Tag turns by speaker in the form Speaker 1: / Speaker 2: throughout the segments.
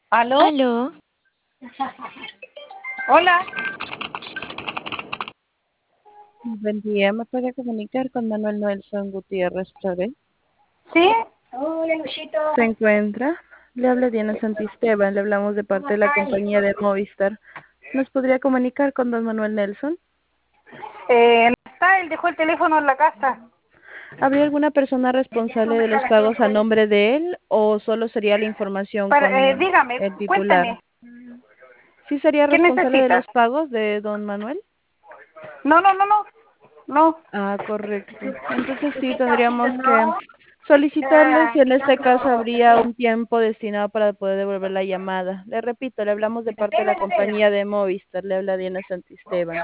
Speaker 1: ¿Aló?
Speaker 2: Aló,
Speaker 1: Hola.
Speaker 3: Buen día, ¿me podría comunicar con Manuel Nelson Gutiérrez Flores?
Speaker 1: ¿Sí? Hola, Luchito.
Speaker 3: ¿Se encuentra? Le habla Diana Santisteban, le hablamos de
Speaker 1: ¿Cómo
Speaker 3: parte de la
Speaker 1: estás?
Speaker 3: compañía de Movistar. ¿Nos podría comunicar con don Manuel Nelson?
Speaker 1: No está, él dejó el teléfono en la casa.
Speaker 3: ¿Habría alguna persona responsable de los pagos a nombre de él o solo sería la información
Speaker 1: Pero,
Speaker 3: con
Speaker 1: dígame,
Speaker 3: el titular?
Speaker 1: cuénteme,
Speaker 3: ¿Sí sería
Speaker 1: ¿qué
Speaker 3: responsable de
Speaker 1: necesita?
Speaker 3: los pagos de don Manuel?
Speaker 1: No, no, no, no. No.
Speaker 3: Ah, correcto. Entonces sí, tendríamos que solicitarles y en este caso habría un tiempo destinado para poder devolver la llamada. Le repito, le hablamos de parte de la compañía de Movistar, le habla Diana Santisteban.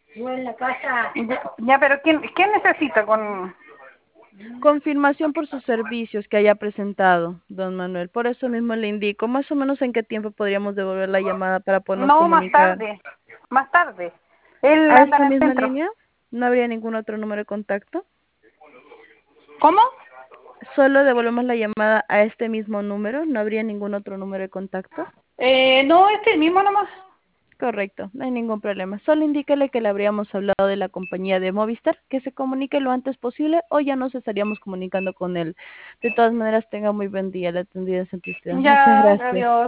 Speaker 1: Ya, pero ¿quién necesita con...?
Speaker 3: Confirmación por sus servicios que haya presentado, don Manuel. Por eso mismo le indico más o menos en qué tiempo podríamos devolver la llamada para podernos
Speaker 1: No, más
Speaker 3: comunicar.
Speaker 1: tarde. Más tarde. Él
Speaker 3: ¿A
Speaker 1: anda
Speaker 3: esta
Speaker 1: en el
Speaker 3: misma
Speaker 1: centro.
Speaker 3: línea? ¿No habría ningún otro número de contacto?
Speaker 1: ¿Cómo?
Speaker 3: Solo devolvemos la llamada a este mismo número, ¿no habría ningún otro número de contacto?
Speaker 1: No, este mismo nomás.
Speaker 3: Correcto, no hay ningún problema. Solo indíquele que le habríamos hablado de la compañía de Movistar, que se comunique lo antes posible o ya nos estaríamos comunicando con él. De todas maneras, tenga muy buen día, la atendida en Santiago. Muchas
Speaker 1: Ya,
Speaker 3: gracias.
Speaker 1: adiós.